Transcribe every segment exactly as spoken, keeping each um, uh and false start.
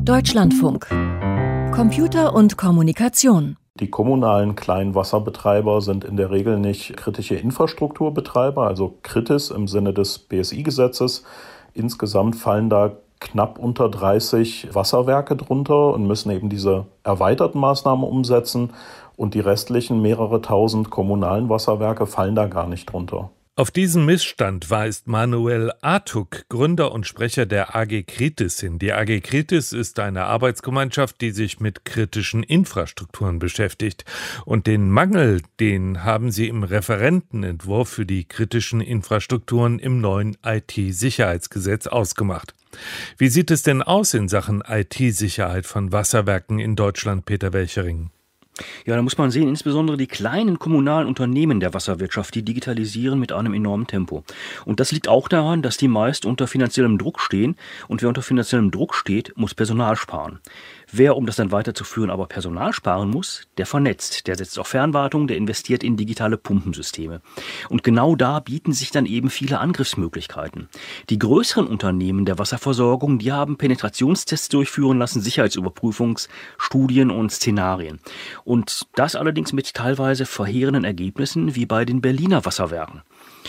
Deutschlandfunk. Computer und Kommunikation. Die kommunalen kleinen Wasserbetreiber sind in der Regel nicht kritische Infrastrukturbetreiber, also Kritis im Sinne des B S I-Gesetzes. Insgesamt fallen da knapp unter dreißig Wasserwerke drunter und müssen eben diese erweiterten Maßnahmen umsetzen. Und die restlichen mehrere tausend kommunalen Wasserwerke fallen da gar nicht drunter. Auf diesen Missstand weist Manuel Artuk, Gründer und Sprecher der A G Kritis, hin. Die A G Kritis ist eine Arbeitsgemeinschaft, die sich mit kritischen Infrastrukturen beschäftigt. Und den Mangel, den haben sie im Referentenentwurf für die kritischen Infrastrukturen im neuen I T-Sicherheitsgesetz ausgemacht. Wie sieht es denn aus in Sachen I T-Sicherheit von Wasserwerken in Deutschland, Peter Welchering? Ja, da muss man sehen, insbesondere die kleinen kommunalen Unternehmen der Wasserwirtschaft, die digitalisieren mit einem enormen Tempo. Und das liegt auch daran, dass die meist unter finanziellem Druck stehen. Und wer unter finanziellem Druck steht, muss Personal sparen. Wer, um das dann weiterzuführen, aber Personal sparen muss, der vernetzt, der setzt auf Fernwartung, der investiert in digitale Pumpensysteme. Und genau da bieten sich dann eben viele Angriffsmöglichkeiten. Die größeren Unternehmen der Wasserversorgung, die haben Penetrationstests durchführen lassen, Sicherheitsüberprüfungsstudien und Szenarien. Und das allerdings mit teilweise verheerenden Ergebnissen wie bei den Berliner Wasserwerken.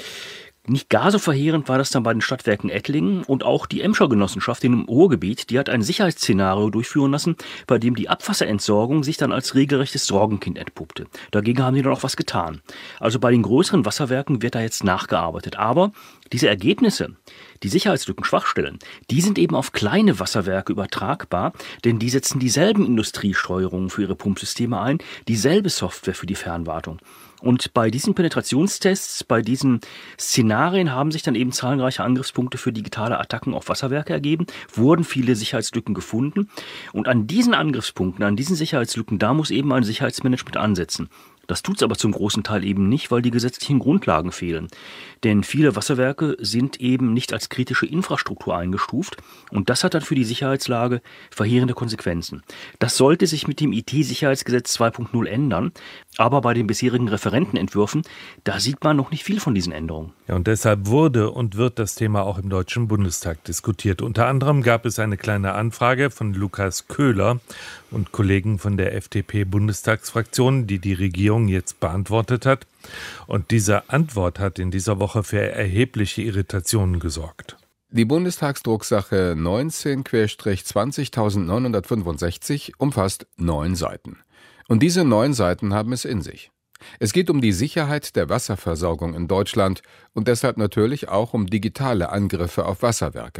Nicht gar so verheerend war das dann bei den Stadtwerken Ettlingen und auch die Emscher Genossenschaft im Ruhrgebiet, die hat ein Sicherheitsszenario durchführen lassen, bei dem die Abwasserentsorgung sich dann als regelrechtes Sorgenkind entpuppte. Dagegen haben die dann auch was getan. Also bei den größeren Wasserwerken wird da jetzt nachgearbeitet. Aber diese Ergebnisse, die Sicherheitslücken, Schwachstellen, die sind eben auf kleine Wasserwerke übertragbar, denn die setzen dieselben Industriesteuerungen für ihre Pumpsysteme ein, dieselbe Software für die Fernwartung. Und bei diesen Penetrationstests, bei diesen Szenarien haben sich dann eben zahlreiche Angriffspunkte für digitale Attacken auf Wasserwerke ergeben, wurden viele Sicherheitslücken gefunden. Und an diesen Angriffspunkten, an diesen Sicherheitslücken, da muss eben ein Sicherheitsmanagement ansetzen. Das tut's aber zum großen Teil eben nicht, weil die gesetzlichen Grundlagen fehlen. Denn viele Wasserwerke sind eben nicht als kritische Infrastruktur eingestuft und das hat dann für die Sicherheitslage verheerende Konsequenzen. Das sollte sich mit dem I T-Sicherheitsgesetz zwei Punkt null ändern, aber bei den bisherigen Referentenentwürfen, da sieht man noch nicht viel von diesen Änderungen. Ja, und deshalb wurde und wird das Thema auch im Deutschen Bundestag diskutiert. Unter anderem gab es eine kleine Anfrage von Lukas Köhler und Kollegen von der F D P-Bundestagsfraktion, die die Regierung jetzt beantwortet hat. Und diese Antwort hat in dieser Woche für erhebliche Irritationen gesorgt. Die Bundestagsdrucksache neunzehn zwanzigtausendneunhundertfünfundsechzig umfasst neun Seiten. Und diese neun Seiten haben es in sich. Es geht um die Sicherheit der Wasserversorgung in Deutschland und deshalb natürlich auch um digitale Angriffe auf Wasserwerke.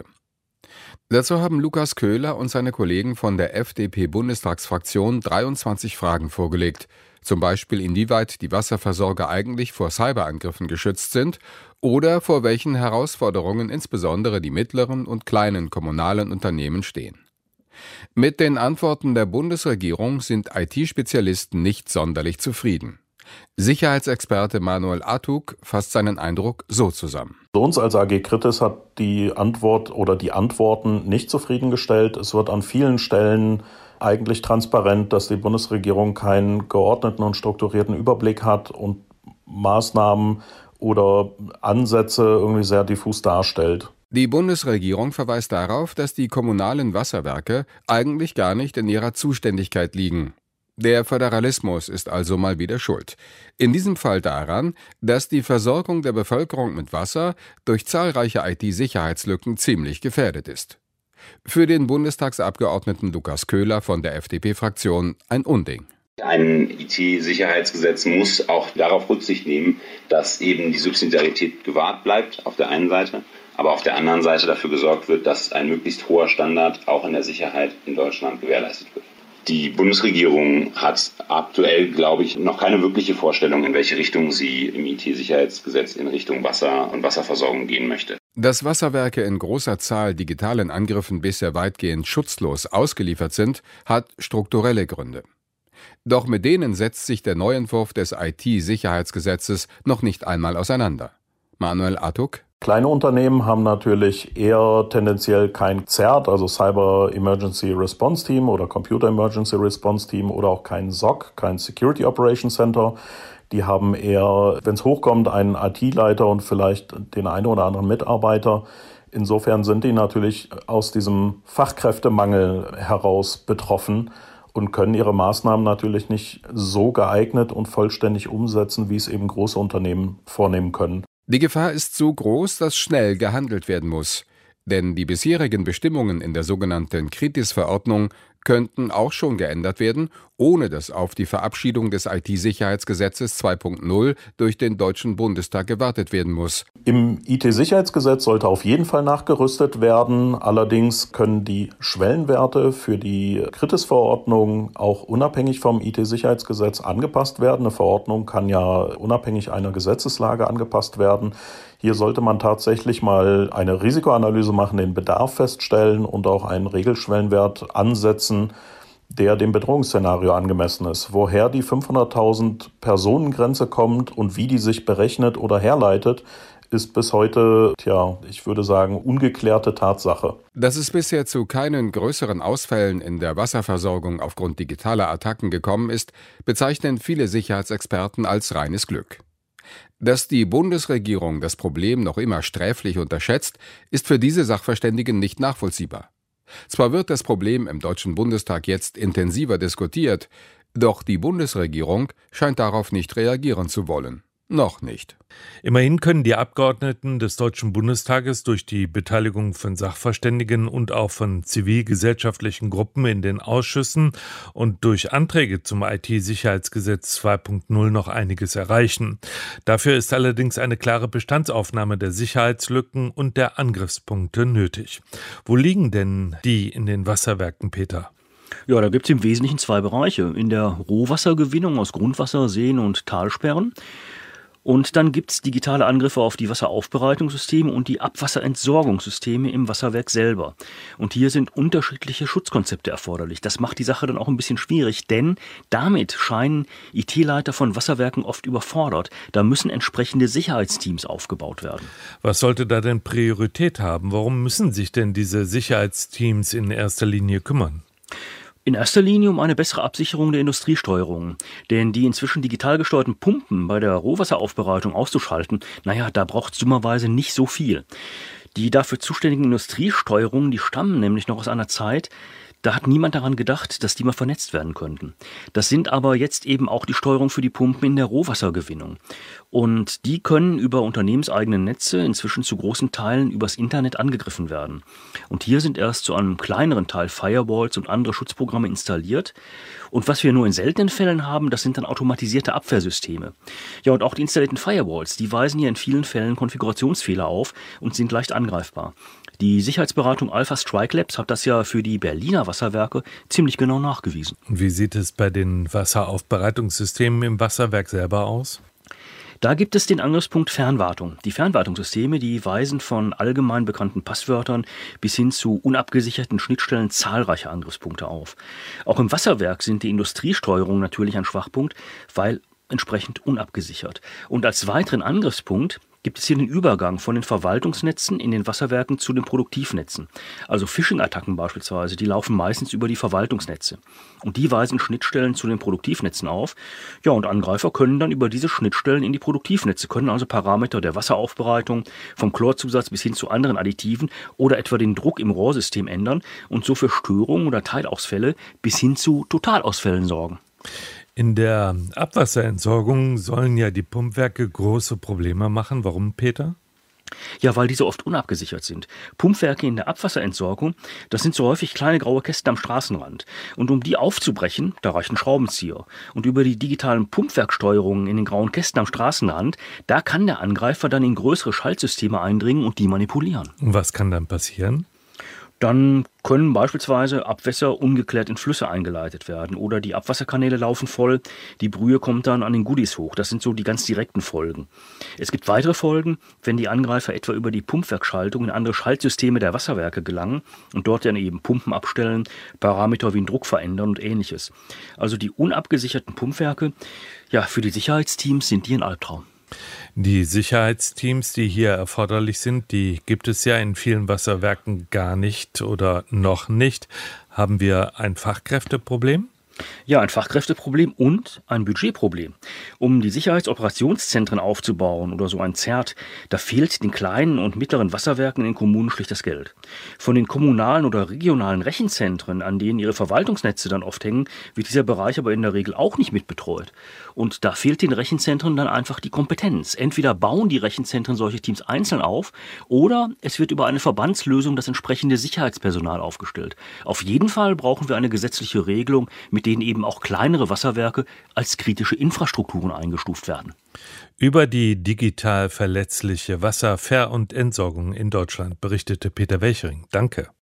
Dazu haben Lukas Köhler und seine Kollegen von der F D P-Bundestagsfraktion dreiundzwanzig Fragen vorgelegt. Zum Beispiel, inwieweit die Wasserversorger eigentlich vor Cyberangriffen geschützt sind oder vor welchen Herausforderungen insbesondere die mittleren und kleinen kommunalen Unternehmen stehen. Mit den Antworten der Bundesregierung sind I T-Spezialisten nicht sonderlich zufrieden. Sicherheitsexperte Manuel Artuk fasst seinen Eindruck so zusammen. Uns als A G Kritis hat die Antwort oder die Antworten nicht zufriedengestellt. Es wird an vielen Stellen eigentlich transparent, dass die Bundesregierung keinen geordneten und strukturierten Überblick hat und Maßnahmen oder Ansätze irgendwie sehr diffus darstellt. Die Bundesregierung verweist darauf, dass die kommunalen Wasserwerke eigentlich gar nicht in ihrer Zuständigkeit liegen. Der Föderalismus ist also mal wieder schuld. In diesem Fall daran, dass die Versorgung der Bevölkerung mit Wasser durch zahlreiche I T-Sicherheitslücken ziemlich gefährdet ist. Für den Bundestagsabgeordneten Lukas Köhler von der F D P-Fraktion ein Unding. Ein I T-Sicherheitsgesetz muss auch darauf Rücksicht nehmen, dass eben die Subsidiarität gewahrt bleibt auf der einen Seite, aber auf der anderen Seite dafür gesorgt wird, dass ein möglichst hoher Standard auch in der Sicherheit in Deutschland gewährleistet wird. Die Bundesregierung hat aktuell, glaube ich, noch keine wirkliche Vorstellung, in welche Richtung sie im I T-Sicherheitsgesetz in Richtung Wasser und Wasserversorgung gehen möchte. Dass Wasserwerke in großer Zahl digitalen Angriffen bisher weitgehend schutzlos ausgeliefert sind, hat strukturelle Gründe. Doch mit denen setzt sich der Neuentwurf des I T-Sicherheitsgesetzes noch nicht einmal auseinander. Manuel Artuk. Kleine Unternehmen haben natürlich eher tendenziell kein C E R T, also Cyber Emergency Response Team oder Computer Emergency Response Team oder auch kein S O C, kein Security Operations Center. Die haben eher, wenn es hochkommt, einen I T-Leiter und vielleicht den einen oder anderen Mitarbeiter. Insofern sind die natürlich aus diesem Fachkräftemangel heraus betroffen und können ihre Maßnahmen natürlich nicht so geeignet und vollständig umsetzen, wie es eben große Unternehmen vornehmen können. Die Gefahr ist so groß, dass schnell gehandelt werden muss. Denn die bisherigen Bestimmungen in der sogenannten Kritis-Verordnung könnten auch schon geändert werden, ohne dass auf die Verabschiedung des I T-Sicherheitsgesetzes zwei Punkt null durch den Deutschen Bundestag gewartet werden muss. Im I T-Sicherheitsgesetz sollte auf jeden Fall nachgerüstet werden. Allerdings können die Schwellenwerte für die Kritis-Verordnung auch unabhängig vom I T-Sicherheitsgesetz angepasst werden. Eine Verordnung kann ja unabhängig einer Gesetzeslage angepasst werden. Hier sollte man tatsächlich mal eine Risikoanalyse machen, den Bedarf feststellen und auch einen Regelschwellenwert ansetzen, der dem Bedrohungsszenario angemessen ist. Woher die fünfhunderttausend Personengrenze kommt und wie die sich berechnet oder herleitet, ist bis heute, tja, ich würde sagen, ungeklärte Tatsache. Dass es bisher zu keinen größeren Ausfällen in der Wasserversorgung aufgrund digitaler Attacken gekommen ist, bezeichnen viele Sicherheitsexperten als reines Glück. Dass die Bundesregierung das Problem noch immer sträflich unterschätzt, ist für diese Sachverständigen nicht nachvollziehbar. Zwar wird das Problem im Deutschen Bundestag jetzt intensiver diskutiert, doch die Bundesregierung scheint darauf nicht reagieren zu wollen. Noch nicht. Immerhin können die Abgeordneten des Deutschen Bundestages durch die Beteiligung von Sachverständigen und auch von zivilgesellschaftlichen Gruppen in den Ausschüssen und durch Anträge zum I T-Sicherheitsgesetz zwei Punkt null noch einiges erreichen. Dafür ist allerdings eine klare Bestandsaufnahme der Sicherheitslücken und der Angriffspunkte nötig. Wo liegen denn die in den Wasserwerken, Peter? Ja, da gibt es im Wesentlichen zwei Bereiche. In der Rohwassergewinnung aus Grundwasser, Seen und Talsperren. Und dann gibt es digitale Angriffe auf die Wasseraufbereitungssysteme und die Abwasserentsorgungssysteme im Wasserwerk selber. Und hier sind unterschiedliche Schutzkonzepte erforderlich. Das macht die Sache dann auch ein bisschen schwierig, denn damit scheinen I T-Leiter von Wasserwerken oft überfordert. Da müssen entsprechende Sicherheitsteams aufgebaut werden. Was sollte da denn Priorität haben? Warum müssen sich denn diese Sicherheitsteams in erster Linie kümmern? In erster Linie um eine bessere Absicherung der Industriesteuerung. Denn die inzwischen digital gesteuerten Pumpen bei der Rohwasseraufbereitung auszuschalten, naja, da braucht es dummerweise nicht so viel. Die dafür zuständigen Industriesteuerungen, die stammen nämlich noch aus einer Zeit, da hat niemand daran gedacht, dass die mal vernetzt werden könnten. Das sind aber jetzt eben auch die Steuerung für die Pumpen in der Rohwassergewinnung. Und die können über unternehmenseigene Netze inzwischen zu großen Teilen übers Internet angegriffen werden. Und hier sind erst zu einem kleineren Teil Firewalls und andere Schutzprogramme installiert. Und was wir nur in seltenen Fällen haben, das sind dann automatisierte Abwehrsysteme. Ja, und auch die installierten Firewalls, die weisen hier in vielen Fällen Konfigurationsfehler auf und sind leicht angreifbar. Die Sicherheitsberatung Alpha Strike Labs hat das ja für die Berliner Wasserwerke ziemlich genau nachgewiesen. Und wie sieht es bei den Wasseraufbereitungssystemen im Wasserwerk selber aus? Da gibt es den Angriffspunkt Fernwartung. Die Fernwartungssysteme, die weisen von allgemein bekannten Passwörtern bis hin zu unabgesicherten Schnittstellen zahlreiche Angriffspunkte auf. Auch im Wasserwerk sind die Industriesteuerungen natürlich ein Schwachpunkt, weil entsprechend unabgesichert. Und als weiteren Angriffspunkt gibt es hier den Übergang von den Verwaltungsnetzen in den Wasserwerken zu den Produktivnetzen. Also Phishing-Attacken beispielsweise, die laufen meistens über die Verwaltungsnetze. Und die weisen Schnittstellen zu den Produktivnetzen auf. Ja, und Angreifer können dann über diese Schnittstellen in die Produktivnetze, können also Parameter der Wasseraufbereitung, vom Chlorzusatz bis hin zu anderen Additiven oder etwa den Druck im Rohrsystem ändern und so für Störungen oder Teilausfälle bis hin zu Totalausfällen sorgen. In der Abwasserentsorgung sollen ja die Pumpwerke große Probleme machen. Warum, Peter? Ja, weil diese oft unabgesichert sind. Pumpwerke in der Abwasserentsorgung, das sind so häufig kleine graue Kästen am Straßenrand. Und um die aufzubrechen, da reicht ein Schraubenzieher. Und über die digitalen Pumpwerksteuerungen in den grauen Kästen am Straßenrand, da kann der Angreifer dann in größere Schaltsysteme eindringen und die manipulieren. Und was kann dann passieren? Dann können beispielsweise Abwässer ungeklärt in Flüsse eingeleitet werden oder die Abwasserkanäle laufen voll, die Brühe kommt dann an den Goodies hoch. Das sind so die ganz direkten Folgen. Es gibt weitere Folgen, wenn die Angreifer etwa über die Pumpwerkschaltung in andere Schaltsysteme der Wasserwerke gelangen und dort dann eben Pumpen abstellen, Parameter wie den Druck verändern und ähnliches. Also die unabgesicherten Pumpwerke, ja, für die Sicherheitsteams sind die ein Albtraum. Die Sicherheitsteams, die hier erforderlich sind, die gibt es ja in vielen Wasserwerken gar nicht oder noch nicht. Haben wir ein Fachkräfteproblem? Ja, ein Fachkräfteproblem und ein Budgetproblem. Um die Sicherheitsoperationszentren aufzubauen oder so ein Z E R T, da fehlt den kleinen und mittleren Wasserwerken in den Kommunen schlicht das Geld. Von den kommunalen oder regionalen Rechenzentren, an denen ihre Verwaltungsnetze dann oft hängen, wird dieser Bereich aber in der Regel auch nicht mitbetreut. Und da fehlt den Rechenzentren dann einfach die Kompetenz. Entweder bauen die Rechenzentren solche Teams einzeln auf oder es wird über eine Verbandslösung das entsprechende Sicherheitspersonal aufgestellt. Auf jeden Fall brauchen wir eine gesetzliche Regelung, mit denen eben auch kleinere Wasserwerke als kritische Infrastrukturen eingestuft werden. Über die digital verletzliche Wasserver- und Entsorgung in Deutschland berichtete Peter Welchering. Danke.